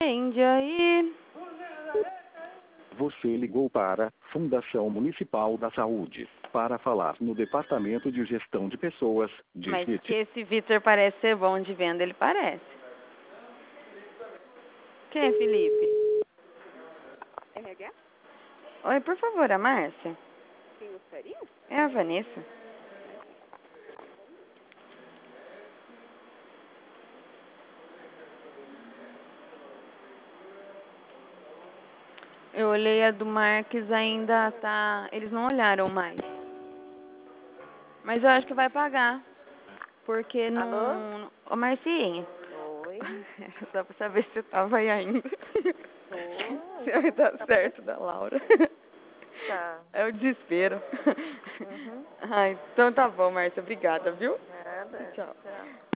Atende aí. Você ligou para Fundação Municipal da Saúde para falar no Departamento de Gestão de Pessoas, Mas digite. que esse Vitor parece ser bom de venda, ele parece. Quem é Felipe? RH? Oi, por favor, a Márcia. Quem gostaria? É a Vanessa. Eu olhei a do Marques, ainda tá... Eles não olharam mais. Mas eu acho que vai pagar. Porque não... Alô? Ô, Marcinha. Oi. Só pra saber se você tava aí ainda. Oi. Se vai dar certo da Laura. Tá. É o desespero. Uhum. Ai, então tá bom, Márcia. Obrigada, viu? Nada. Tchau. Tchau.